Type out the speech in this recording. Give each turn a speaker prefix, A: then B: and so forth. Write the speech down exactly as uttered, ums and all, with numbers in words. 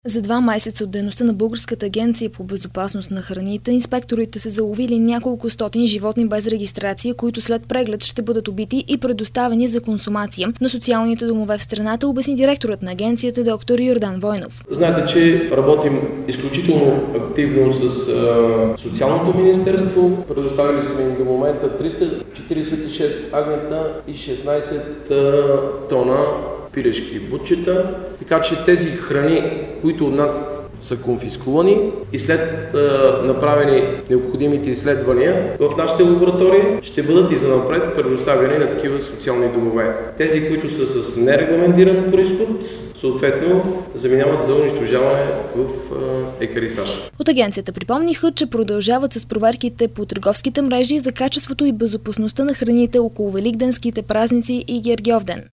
A: За два месеца от дейността на Българската агенция по безопасност на храните, инспекторите са заловили няколко стотин животни без регистрация, които след преглед ще бъдат убити и предоставени за консумация на социалните домове в страната, обясни директорът на агенцията доктор Йордан Войнов.
B: Знаете, че работим изключително активно с а, социалното министерство. Предоставили сме им до момента триста четиридесет и шест агнета и шестнадесет а, тона пилешки бутчета, така че тези храни, които от нас са конфискувани и след а, направени необходимите изследвания в нашите лаборатории, ще бъдат и занапред предоставени на такива социални домове. Тези, които са с нерегламентиран произход, съответно заминават за унищожаване в а, екарисаж.
A: От агенцията припомниха, че продължават с проверките по търговските мрежи за качеството и безопасността на храните около великденските празници и Гергьовден.